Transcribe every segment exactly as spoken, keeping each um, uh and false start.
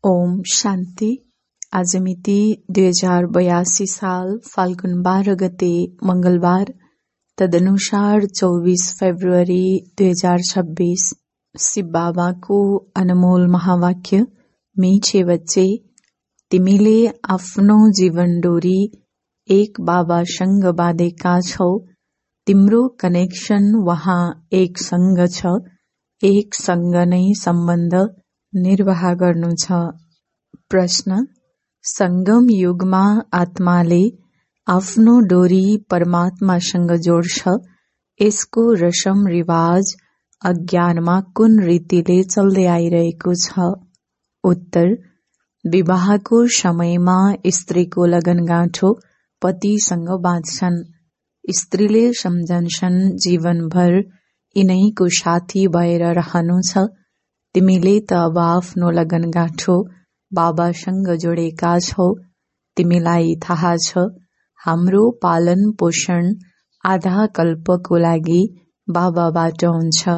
ओम शान्ति। आज मिति दुई हजार बयासी साल फाल्गुन बाह्र गते मंगलबार, तदनुसार चौबीस फरवरी दुई हजार छब्बीस। शिव बाबाको अनमोल महावाक्य, मीठे बच्चे, तिमीले आफ्नो जीवन डोरी एक बाबासँग बाँधेका छौ। तिम्रो कनेक्सन वहाँ एक सँग छ। एक सँग नै सम्बन्ध निर्वाह गर्नु छ। प्रश्न: संगम युगमा आत्माले आफ्नो डोरी परमात्मासँग जोड्छ। यसको रसम रिवाज अज्ञानमा कुन रीतिले चल्दै आइरहेको छ? उत्तर: विवाहको समयमा स्त्रीको लगनगाँठो पतिसँग बाँध्छन्। स्त्रीले सम्झन्छन् जीवनभर यिनैको साथी भएर रहनु छ। तिमीले त अब आफ्नो लगनगाँठो बाबासँग जोडेका छौ। तिमीलाई थाहा छ हाम्रो पालन पोषण आधा कल्पको लागि बाबाबाट हुन्छ।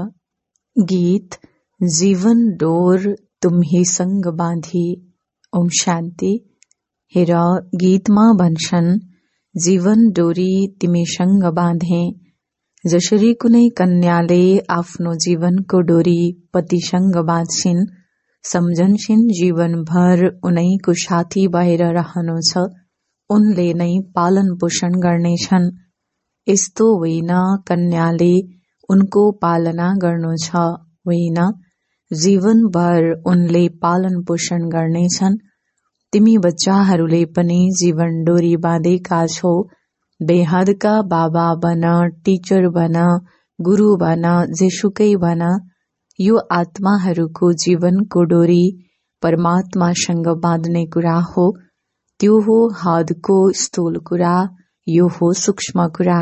गीत जीवन डोर तुम्हीसँग बाँधी। ओम शान्ति। हेर, गीतमा भन्छन् जीवन डोरी तिमीसँग बाँधे। जसरी कुनै कन्याले आफ्नो जीवनको डोरी पतिसँग बाँध्छिन्, सम्झन्छिन् जीवनभर उनैको साथी भएर रहनु छ, उनले नै पालन पोषण गर्नेछन्। यस्तो होइन कन्याले उनको पालना गर्नु छ, होइन, जीवनभर उनले पालन पोषण गर्नेछन्। तिमी बच्चाहरूले पनि जीवन डोरी बाँधेका छौ। बेहदका बाबा बन, टीचर बन, गुरु बन, जेसुकै बन, यो आत्माहरूको जीवनको डोरी परमात्मासँग बाँध्ने कुरा हो। त्यो हो हदको स्थूल कुरा, यो हो सूक्ष्म कुरा।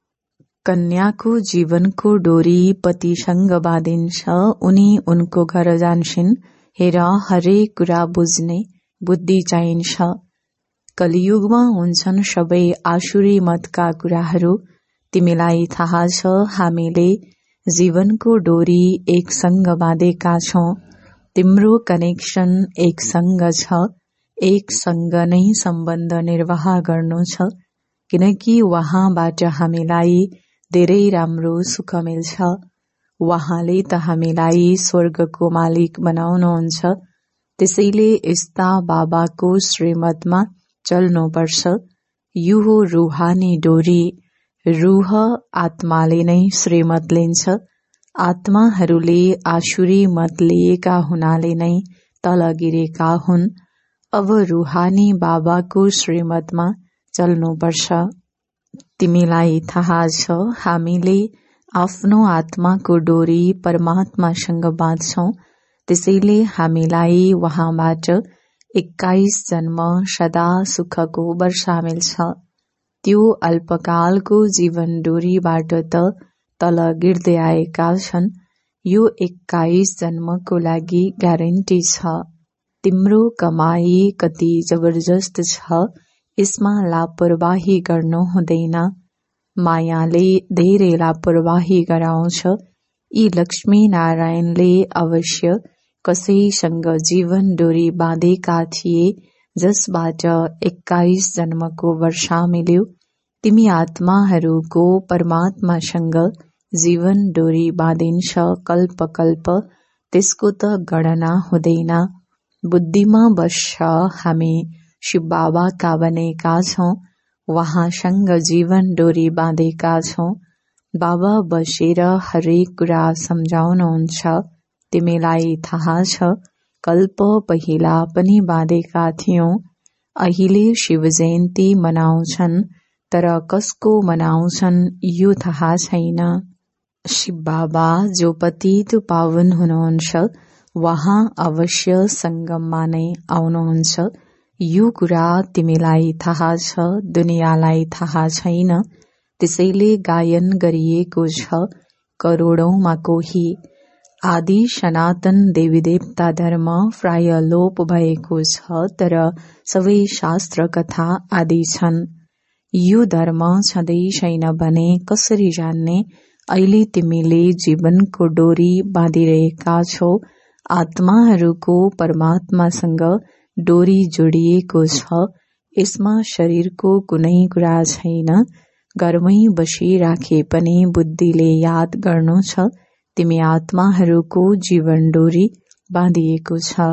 कन्याको जीवनको डोरी पतिसँग बाँधिन्छ। उनी उनको घर जान्छन्। हेर, हरेक कुरा बुझ्ने बुद्धि चाहिन्छ। कलियुगमा हुन्छन् सबै आसुरी मतका कुराहरू। तिमीलाई थाहा छ हामीले जीवनको डोरी एक सँग बाँधेका छौं। तिम्रो कनेक्सन एक सँग छ। एक सँग नै सम्बन्ध निर्वाह गर्नु छ, किनकि वहाँबाट हामीलाई धेरै राम्रो सुख मिल्छ। वहाँले त हामीलाई स्वर्गको मालिक बनाउनुहुन्छ। त्यसैले यस्ता बाबाको श्रीमतमा चल्नुपर्छ। यो हो रूहानी डोरी। रूह आत्माले नै श्रीमत लिन्छ। आत्माहरूले आसुरी मत लिएका हुनाले नै तल गिरेका हुन्। अब रूहानी बाबाको श्रीमतमा चल्नुपर्छ। तिमीलाई थाहा छ हामीले आफ्नो आत्माको डोरी परमात्मासँग बाँध्छौं। त्यसैले हामीलाई वहाँबाट एक्काइस जन्म सदा सुखको वर्षा मिल्छ। त्यो अल्पकालको जीवन डोरीबाट त तल गिर्दै आएका छन्। यो एक्काइस जन्मको लागि ग्यारेन्टी छ। तिम्रो कमाई कति जबरजस्त छ, यसमा लापरवाही गर्नु हुँदैन। मायाले धेरै लापरवाही गराउँछ। यी लक्ष्मी नारायणले अवश्य कसैसँग जीवन डोरी बाँधेका थिए, जसबाट एक्काइस जन्मको वर्षा मिल्यो। तिमी आत्माहरूको परमात्मासँग जीवन डोरी बाँधिन्छ कल्प कल्प, त्यसको त गणना हुँदैन। बुद्धिमा बस्छ हामी शिव बाबाका बनेका छौं। वहाँसँग जीवन डोरी बाँधेका छौं। बाबा बसेर हरेक कुरा सम्झाउनुहुन्छ। तिमीलाई थाहा छ कल्प पहिला पनि बाँधेका थियौं। अहिले शिव जयन्ती मनाउँछन्, तर कसको मनाउँछन् यो थाहा छैन। शिव बाबा जो पतित पावन हुनुहुन्छ, वहाँ अवश्य संगममा नै आउनुहुन्छ। यो कुरा तिमीलाई थाहा छ, दुनियाँलाई थाहा छैन। त्यसैले गायन गरिएको छ करोडौंमा कोही। आदि सनातन देवी देवता धर्म प्राय लोप भएको छ, तर सबै शास्त्र कथा आदि छन्। यो धर्म छँदै छैन भने कसरी जान्ने? अहिले तिमीले जीवनको डोरी बाँधिरहेका छौ। आत्माहरूको परमात्मासँग डोरी जोडिएको छ। यसमा शरीरको कुनै कुरा छैन। घरमै बसिराखे पनि बुद्धिले याद गर्नु छ, तिमी आत्माहरूको जीवन डोरी बाँधिएको छ।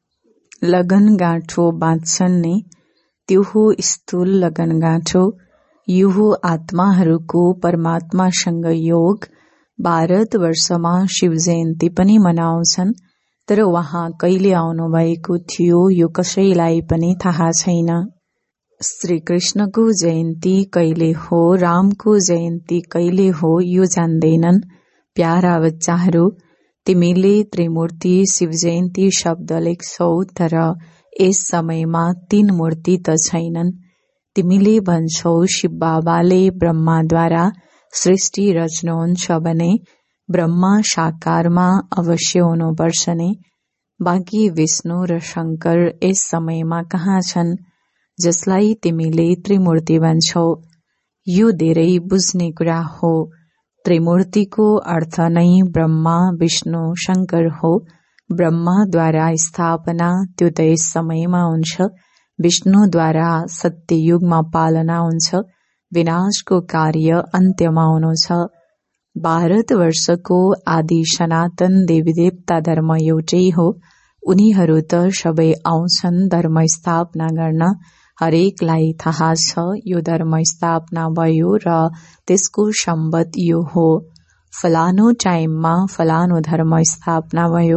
लगन गाँठो बाँध्छन् नि, त्यो हो स्थूल लगन गाँठो। यो हो आत्माहरूको परमात्मासँग योग। भारतवर्षमा शिव जयन्ती पनि मनाउँछन्, तर उहाँ कहिले आउनु भएको थियो यो कसैलाई पनि थाहा छैन। श्री कृष्णको जयन्ती कहिले हो, रामको जयन्ती कहिले हो यो जान्दैनन्। प्यारा बच्चाहरू, तिमीले त्रिमूर्ति शिव जयन्ती शब्द लेख्छौ, तर यस समयमा तीन मूर्ति त छैनन्। तिमीले भन्छौ शिव बाबाले ब्रह्माद्वारा सृष्टि रच्नुहुन्छ भने ब्रह्मा साकारमा अवश्य हुनुपर्छ नि। बाँकी विष्णु र शंकर यस समयमा कहाँ छन्, जसलाई तिमीले त्रिमूर्ति भन्छौ? यो धेरै बुझ्ने कुरा हो। त्रिमूर्तिको अर्थ नै ब्रह्मा विष्णु शंकर हो। ब्रह्माद्वारा स्थापना त्यो त यस समयमा हुन्छ, विष्णुद्वारा सत्ययुगमा पालना हुन्छ, विनाशको कार्य अन्त्यमा हुनु छ। भारतवर्षको आदि सनातन देवी देवता धर्म एउटै हो। उनीहरू त सबै आउँछन् धर्म स्थापना गर्न। हरेकलाई थाहा छ यो धर्म स्थापना भयो र त्यसको सम्बत यो हो, फलानो टाइममा फलानो धर्म स्थापना भयो।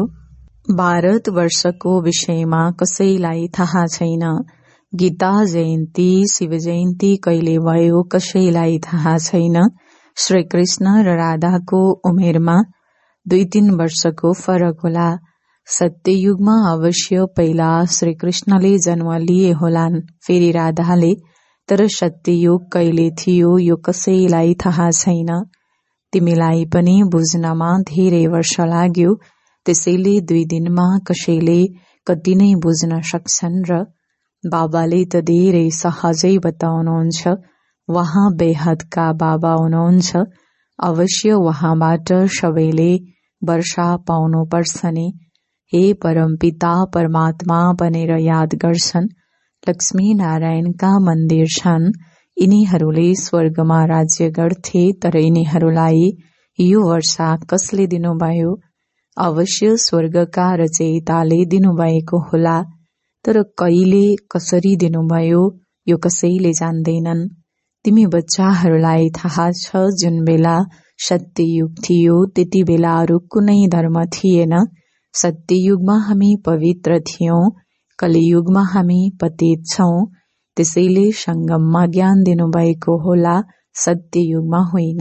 भारतवर्षको विषयमा कसैलाई थाहा छैन। गीता जयन्ती शिव जयन्ती कहिले भयो कसैलाई थाहा छैन। श्री कृष्ण र राधाको उमेरमा दुई तीन वर्षको फरक होला। सत्ययुगमा अवश्य पहिला श्री कृष्णले जन्म लिए होलान्, फेरि राधाले। तर सत्ययुग कहिले थियो यो कसैलाई थाहा छैन। तिमीलाई पनि बुझ्नमा धेरै वर्ष लाग्यो, त्यसैले दुई दिनमा कसैले कति नै बुझ्न सक्छन् र बाबाले त धेरै सहजै बताउनुहुन्छ। वहाँ बेहदका बाबा हुनुहुन्छ। अवश्य वहाँबाट सबैले वर्षा पाउनु पर्छ नि। हे परमपिता परमात्मा भनेर याद गर्छन्। लक्ष्मी नारायणका मन्दिर छन्। यिनीहरूले स्वर्गमा राज्य गर्थे, तर यिनीहरूलाई यो वर्षा कसले दिनुभयो? अवश्य स्वर्गका रचयिताले दिनुभएको होला, तर कहिले कसरी दिनुभयो यो कसैले जान्दैनन्। तिमी बच्चाहरूलाई थाहा छ जुन बेला सत्ययुग थियो त्यति बेला अरू कुनै धर्म थिएन। सत्ययुगमा हामी पवित्र थियौं, कलियुगमा हामी पतित छौं। त्यसैले संगममा ज्ञान दिनुभएको होला, सत्ययुगमा होइन।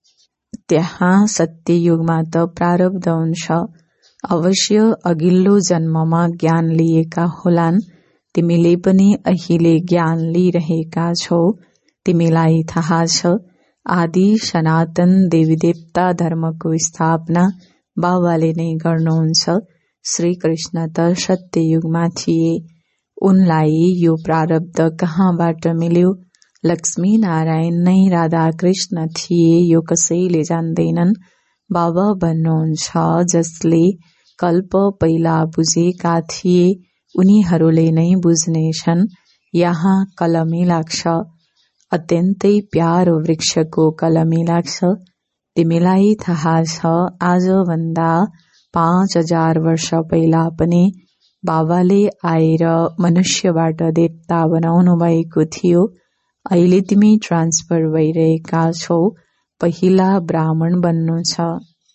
त्यहाँ सत्ययुगमा त प्रारब्ध हुन्छ। अवश्य अघिल्लो जन्ममा ज्ञान लिएका होलान्। तिमीले पनि अहिले ज्ञान लिइरहेका छौ। तिमीलाई थाहा छ आदि सनातन देवी देवता धर्मको स्थापना बाबाले नै गर्नुहुन्छ। श्री कृष्ण त सत्ययुगमा थिए। उनलाई यो प्रारब्ध कहाँबाट मिल्यो? लक्ष्मी नारायण नै राधा कृष्ण थिए, यो कसैले जान्दैनन्। बाबा भन्नुहुन्छ जसले कल्प पहिला बुझेका थिए उनीहरूले नै बुझ्नेछन्। यहाँ कलमी लाग्छ, अत्यन्तै प्यारो वृक्षको कलमी लाग्छ। तिमीलाई थाहा छ आजभन्दा पाँच हजार वर्ष पहिला पनि बाबाले आएर मनुष्यबाट देवता बनाउनु भएको थियो। अहिले तिमी ट्रान्सफर भइरहेका छौ, पहिला ब्राह्मण बन्नु छ।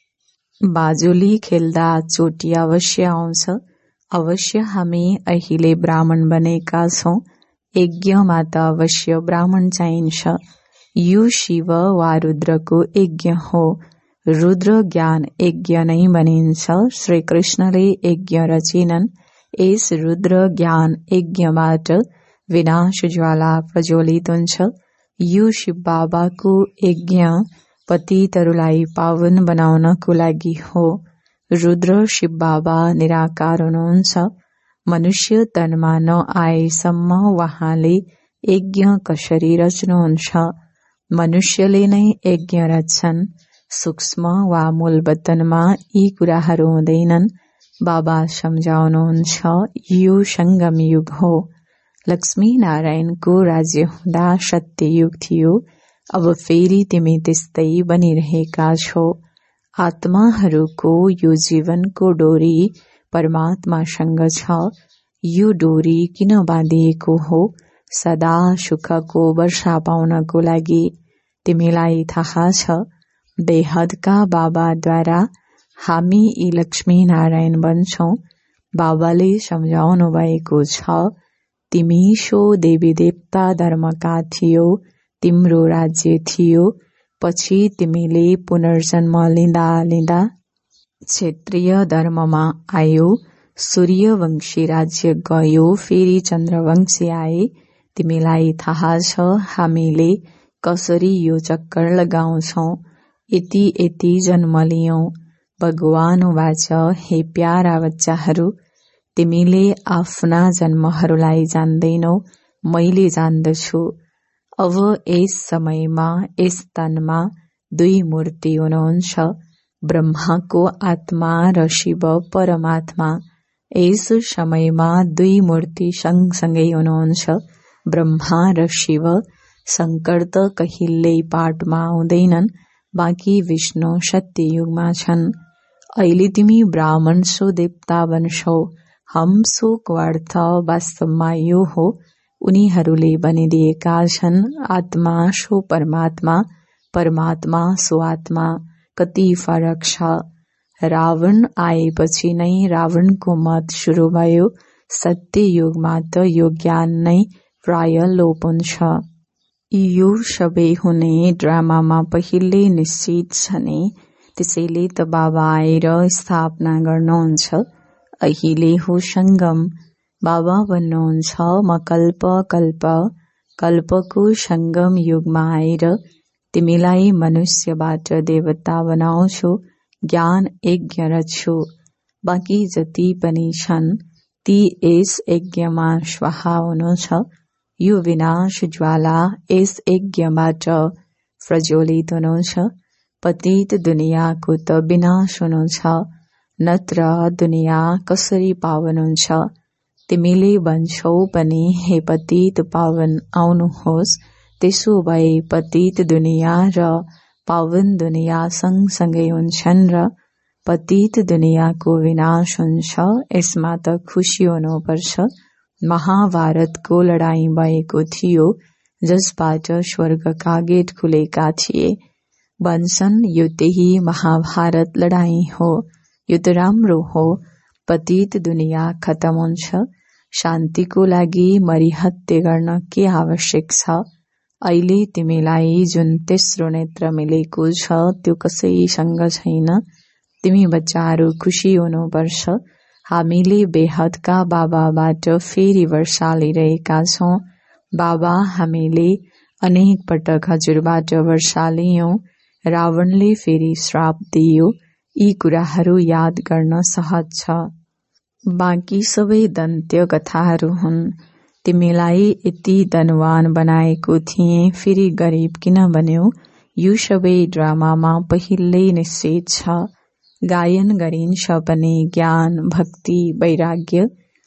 बाजुली खेल्दा चोटी अवश्य आउँछ। अवश्य हामी अहिले ब्राह्मण बनेका छौं। यज्ञमा त अवश्य ब्राह्मण चाहिन्छ। यो शिव वा रुद्रको यज्ञ हो। रुद्र ज्ञान यज्ञ नै भनिन्छ। श्री कृष्णले यज्ञ रचिनन्। यस रुद्र ज्ञान यज्ञबाट विनाश ज्वाला प्रज्वलित हुन्छ। यो शिव बाबाको यज्ञ पतितहरूलाई पावन बनाउनको लागि हो। रुद्र शिव बाबा निराकार हुनुहुन्छ। मनुष्य तनमा नआएसम्म वहाँले यज्ञ कसरी रच्नुहुन्छ? मनुष्यले नै यज्ञ रच्छन्। सूक्ष्म वा मूल वतनमा यी कुराहरू हुँदैनन्। बाबा सम्झाउनुहुन्छ यो सङ्गम युग हो। लक्ष्मी नारायणको राज्य हुँदा सत्य युग थियो। अब फेरि तिमी त्यस्तै बनिरहेका छौ। आत्माहरूको यो जीवनको डोरी परमात्मासँग छ। यो डोरी किन बाँधिएको हो? सदा सुखको वर्षा पाउनको लागि। तिमीलाई थाहा छ बेहदका बाबाद्वारा हामी यी लक्ष्मी नारायण बन्छौं। बाबाले सम्झाउनु भएको छ तिमी सो देवी देवता धर्मका थियौ, तिम्रो राज्य थियो। पछि तिमीले पुनर्जन्म लिँदा लिँदा क्षेत्रीय धर्ममा आयो, सूर्यवंशी राज्य गयो, फेरि चन्द्रवंशी आए। तिमीलाई थाहा छ हामीले कसरी यो चक्कर लगाउँछौं। यति यति जन्म लियौं। भगवान वाच हे प्यारा बच्चाहरू, तिमीले आफ्ना जन्महरूलाई जान्दैनौ, मैले जान्दछु। अब यस समयमा यस तनमा दुई मूर्ति हुनुहुन्छ, ब्रह्माको आत्मा र शिव परमात्मा। यस समयमा दुई मूर्ति सँगसँगै हुनुहुन्छ, ब्रह्मा र शिव। शंकर त कहिल्यै पाठमा आउँदैनन्, बाँकी विष्णु सत्ययुगमा छन्। अहिले तिमी ब्राह्मण सो देवता बन्छौ। हम सोको अर्थ वास्तवमा यो हो, उनीहरूले भनिदिएका छन् आत्मा सो परमात्मा, परमात्मा सो आत्मा। कति फरक छ। रावण आएपछि नै रावणको मत सुरु भयो। सत्य युगमा त यो ज्ञान नै प्राय लोप हुन्छ। यो सबै हुने ड्रामामा पहिल्यै निश्चित छ नि, त्यसैले त बाबा आएर स्थापना गर्नुहुन्छ। अहिले हो सङ्गम। बाबा भन्नुहुन्छ म कल्प कल्प कल्पको सङ्गम युगमा आएर तिमीलाई मनुष्यबाट देवता बनाउँछु, ज्ञान यज्ञ रच्छु। बाँकी जति पनि छन् ती यस यज्ञमा स्वाहा हुनु छ। यो विनाश ज्वाला यस यज्ञबाट प्रज्वलित हुनु छ। पतित दुनियाँको त विनाश हुनु छ, नत्र दुनियाँ कसरी पावन हुन्छ। तिमीले भन्छौ पनि हे पतित पावन आउनुहोस्, त्यसो भए पतित दुनियाँ र पावन दुनियाँ सँगसँगै हुन्छन् र पतित दुनियाँको विनाश हुन्छ। यसमा त खुसी हुनुपर्छ। महाभारतको लडाईँ भएको थियो, जसबाट स्वर्गका गेट खुलेका थिए। भन्छन् यो त्यही महाभारत लडाईँ हो। यो त राम्रो हो। पतित दुनियाँ खतम हुन्छ। शान्तिको लागि मरिहत्ते गर्न के आवश्यक छ? अहिले तिमीलाई जुन तेस्रो नेत्र मिलेको छ त्यो कसैसँग छैन। तिमी बच्चाहरू खुसी हुनुपर्छ। हामीले बेहदका बाबाबाट फेरि वर्षा लिइरहेका छौं। बाबा हामीले अनेक पटक हजुरबाट वर्षा लियौं। रावणले फेरि श्राप दियो। यी कुराहरू याद गर्न सहज छ। बाँकी सबै दन्त्य कथाहरू हुन्। तिमीलाई यति धनवान बनाएको थिएँ, फेरि गरिब किन बन्यौ? यो सबै ड्रामामा पहिल्यै निश्चित छ। गायन गरिन्छ पनि ज्ञान, भक्ति, वैराग्य।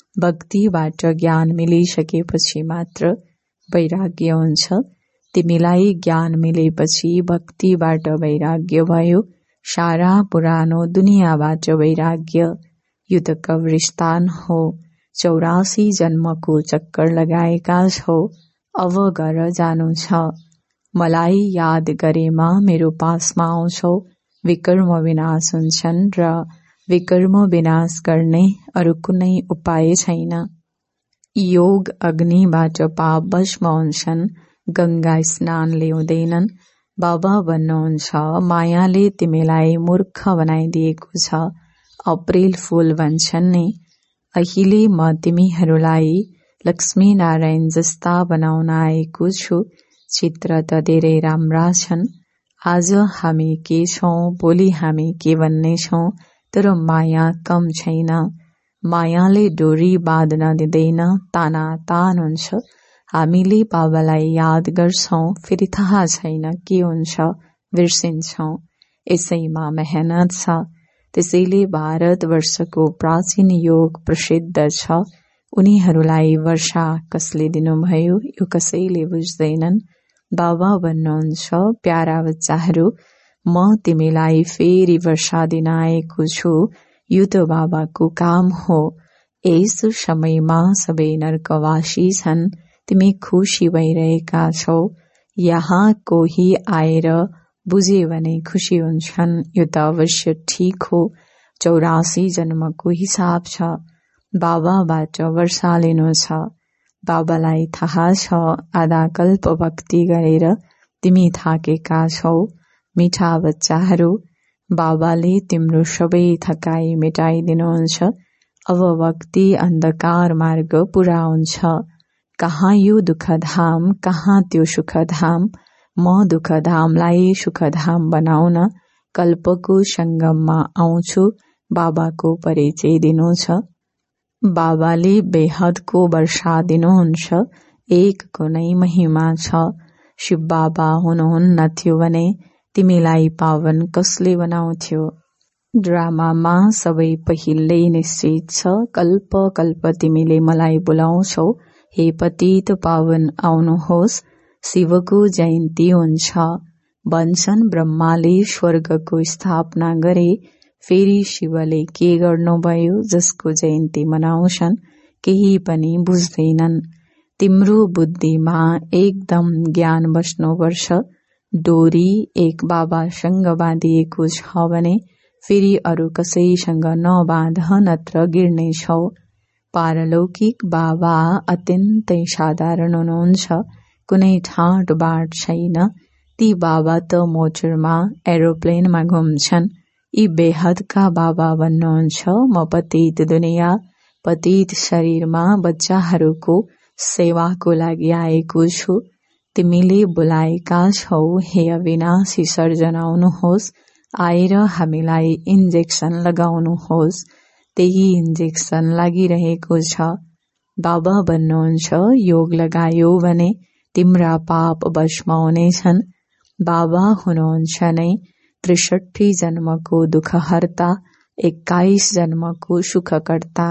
भक्तिबाट ज्ञान मिलिसकेपछि मात्र वैराग्य हुन्छ। तिमीलाई ज्ञान मिलेपछि भक्तिबाट वैराग्य भयो। सारा पुरानो दुनियाँबाट वैराग्य। यो त कब्रिस्तान हो। चौरासी जन्मको चक्कर लगाएका छौ। अब घर जानु छ। मलाई याद गरेमा मेरो पासमा आउँछौ। विकर्म विनाश हुन्छन् र विकर्म विनाश गर्ने अरू कुनै उपाय छैन। योग अग्निबाट पाप भस्म हुन्छन्, गंगा स्नान ल्याउँदैनन्। बाबा भन्नुहुन्छ मायाले तिमीलाई मूर्ख बनाइदिएको छ। अप्रेल फूल भन्छन् नि। अहिले म तिमीहरूलाई लक्ष्मी नारायण जस्ता बनाउन आएको छु। चित्र त धेरै राम्रा छन्। आज हामी के छौं, भोलि हामी के भन्ने छौं, तर माया कम छैन। मायाले डोरी बाँध्न दिँदैन, ताना तान हुन्छ। हामीले बाबालाई याद गर्छौं, फेरि थाहा छैन के हुन्छ, बिर्सिन्छौं। यसैमा मेहनत छ। त्यसैले भारतवर्षको प्राचीन योग प्रसिद्ध छ। उनीहरूलाई वर्षा कसले दिनुभयो यो कसैले बुझ्दैनन्। बाबा भन्नुहुन्छ, प्यारा बच्चाहरू, म तिमीलाई फेरि वर्षा दिन आएको छु। यो त बाबाको काम हो। यस समयमा सबै नरकवासी छन्। तिमी खुसी भइरहेका छौ। यहाँ कोही आएर बुझे भने खुसी हुन्छन्। यो त अवश्य ठिक हो। चौरासी जन्मको हिसाब छ। बाबाबाट वर्षा लिनु छ। बाबालाई थाहा छ आधा कल्प भक्ति गरेर तिमी थाकेका छौ। मिठा बच्चाहरू, बाबाले तिम्रो सबै थकाइ मेटाइदिनुहुन्छ। अब भक्ति अन्धकार मार्ग पूरा हुन्छ। कहाँ यो दुःखधाम, कहाँ त्यो सुखधाम। म दुःखधामलाई सुखधाम बनाउन कल्पको संगममा आउँछु। बाबाको परिचय दिनु छ। बाबाले बेहदको वर्षा दिनुहुन्छ। एक कुनै महिमा छ। शिव बाबा हुनुहुन्न थियो भने तिमीलाई पावन कसले बनाउँथ्यो। ड्रामामा सबै पहिल्यै निश्चित छ। कल्प कल्प तिमीले मलाई बोलाउँछौ। हे पतित पावन आउनुहोस्। शिवको जयन्ती हुन्छ। भन्छन् ब्रह्माले स्वर्गको स्थापना गरे। फेरि शिवले के गर्नुभयो जसको जयन्ती मनाउँछन् केही पनि बुझ्दैनन्। तिम्रो बुद्धिमा एकदम ज्ञान बस्नुपर्छ। डोरी एक बाबासँग बाँधिएको छ भने फेरि अरू कसैसँग नबाँध, नत्र गिर्नेछौ। पारलौकिक बाबा अत्यन्तै साधारण हुनुहुन्छ। कुनै ठाँट बाट छैन। ती बाबा त मोटरमा एरोप्लेनमा घुम्छन्। यी बेहदका बाबा भन्नुहुन्छ, म पतित दुनिया पतित शरीरमा बच्चाहरूको सेवाको लागि आएको छु। तिमीले बोलाएका छौ, हे अविनाशी सर्जन आउनुहोस्। आएर हामीलाई इन्जेक्सन लगाउनुहोस्। त्यही इन्जेक्सन लागिरहेको छ। बाबा भन्नुहुन्छ, योग लगायो भने तिम्रा पाप भस्म हुनेछन्। बाबा हुनुहुन्छ नै त्रिसठी जन्मको दुःखहर्ता, एक्काइस जन्मको सुखकर्ता।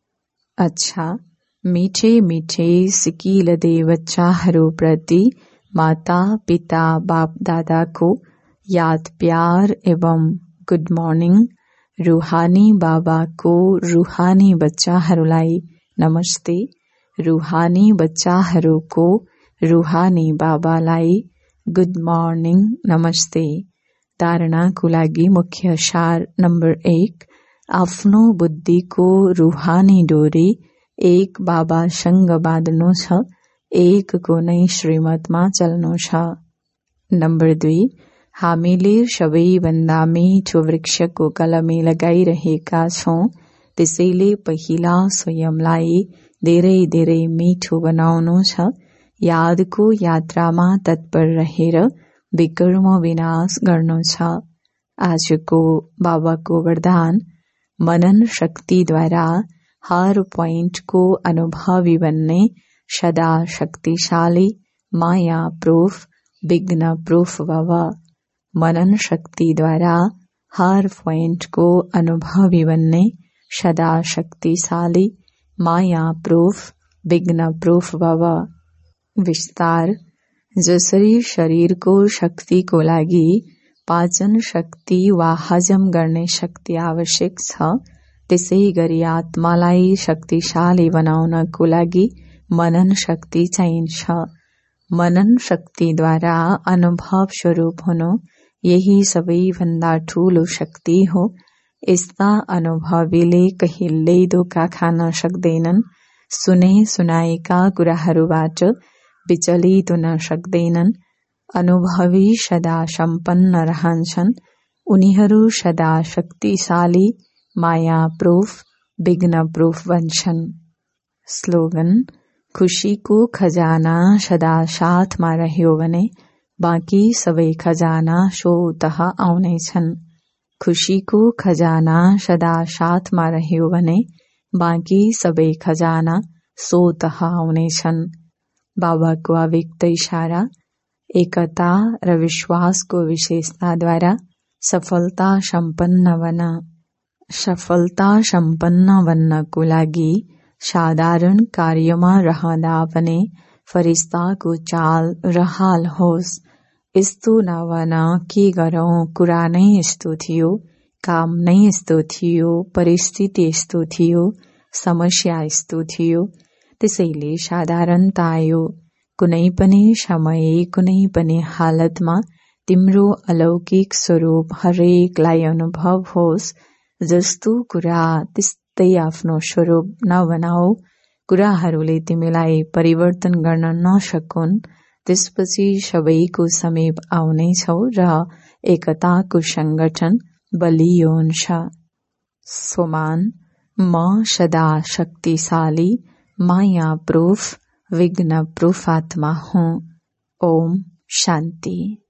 अच्छा, मिठे मिठे सिकिलदे बच्चाहरू प्रति माता पिता बाप दादाको याद प्यार एवं गुड मर्निङ। रूहानी बाबाको रूहानी बच्चाहरूलाई नमस्ते। रूहानी बच्चाहरूको रूहानी बाबालाई गुड मर्निङ नमस्ते। धारणाको लागि मुख्य सार नम्बर एक, आफ्नो बुद्धिको रूहानी डोरी एक बाबासँग बाँध्नु छ। एक कुनै श्रीमतमा चल्नु छ। नम्बर दुई, हामीले सबैभन्दा मिठो वृक्षको कलमी लगाइरहेका छौं। त्यसैले पहिला स्वयंलाई धेरै धेरै मिठो बनाउनु छ। यादको यात्रामा तत्पर रहेर विकर्म विनाश गर्नु छ। आजको बाबाको वरदान, मनन शक्तिद्वारा हर पोइन्टको अनुभवी बन्ने सदा शक्तिशाली माया प्रूफ विघ्न प्रूफ भव। मनन शक्तिद्वारा हर पोइन्टको अनुभवी बन्ने सदा शक्तिशाली माया प्रूफ विघ्न प्रूफ भव। विस्तार, जसरी शरीरको शक्तिको लागि पाचन शक्ति वा हजम गर्ने शक्ति आवश्यक छ, त्यसै गरी आत्मालाई शक्तिशाली बनाउनको लागि मनन शक्ति चाहिन्छ। मनन शक्तिद्वारा अनुभव स्वरूप हुनु यही सबैभन्दा ठूलो शक्ति हो। यस्ता अनुभवीले कहिल्यै धोका खान सक्दैनन्। सुने सुनाएका कुराहरूबाट विचलित हुन सक्दैनन्। अनुभवी सदा सम्पन्न रहन्छन्। उनीहरू सदा शक्तिशाली माया प्रूफ विघ्न प्रूफ बन्छन्। स्लोगन, खुशीको खजाना सदा साथमा रह्यो भने बाँकी सबै खजाना स्वतः आउनेछन्। खुशीको खजाना सदा साथमा रह्यो भने बाँकी सबै खजाना स्वतः आउनेछन्। बाबाको अव्यक्त इशारा, एकता र विश्वासको विशेषताद्वारा सफलता सम्पन्न बन। सफलता सम्पन्न बन्नको लागि साधारण कार्यमा रहँदा पनि फरिस्ताको चाल र हाल होस्। यस्तो नभन के गरौं, कुरा नै यस्तो थियो, काम नै यस्तो थियो, परिस्थिति यस्तो थियो, समस्या यस्तो थियो। त्यसैले साधारणता आयो। कुनै पनि समय, कुनै पनि हालतमा तिम्रो अलौकिक स्वरूप हरेकलाई अनुभव होस्। जस्तो कुरा त्यस्तै आफ्नो स्वरूप नबनाऊ। कुराहरूले तिमीलाई परिवर्तन गर्न नसकुन्। त्यसपछि सबैको समीप आउनेछौ र एकताको संगठन बलियो हुन्छ। सोमान म सदा शक्तिशाली माया प्रूफ विघ्न प्रूफ आत्मा हूँ। ओम शान्ति।